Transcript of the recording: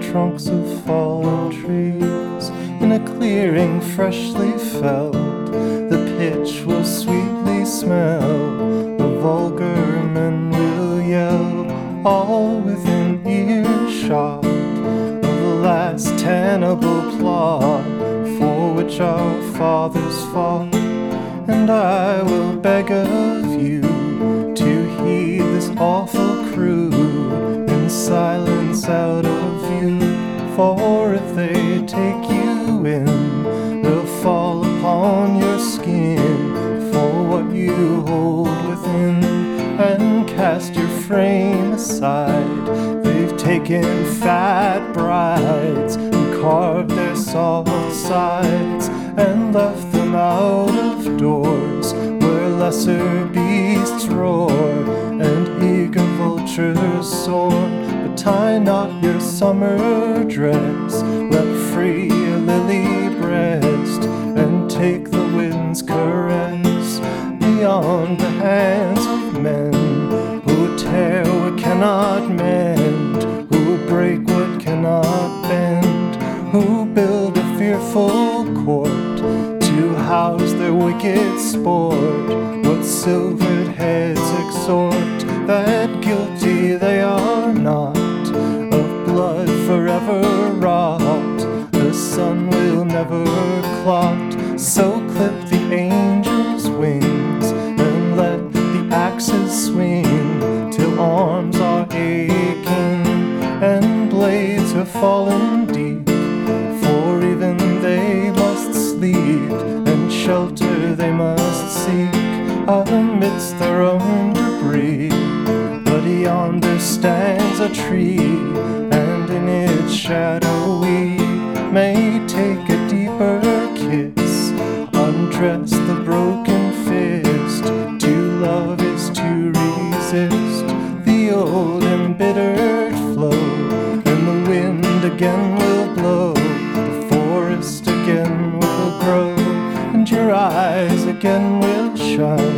trunks of fallen trees. In a clearing freshly felled, the pitch will sweetly smell. The vulgar men will yell, all within earshot of the last tenable plot for which our fathers fought. And I will beg of you to heed this awful crew in silence out of view. For if they take you in, they'll fall upon your skin for what you hold within, and cast your frame aside. They've taken fat brides and carved their soft sides, and left them out of doors where lesser beasts roar and eager vultures soar. But tie not your summer dress, let free your lily breast, and take the wind's caress beyond the hands of men who tear what cannot mend, who break what cannot bend, who build a fearful court to house their wicked sport. What silvered heads exhort that guilty they are not, of blood forever wrought, the sun will never clot. So clip the angels' wings and let the axes swing till arms are aching and blades have fallen deep. For even they must sleep, and shelter they must seek amidst their own debris. But yonder stands a tree, and in its shadow we may take a deeper kiss, undress the broken fist. To love is to resist the old embittered flow, and the wind again will blow, the forest again will grow, and your eyes again will shine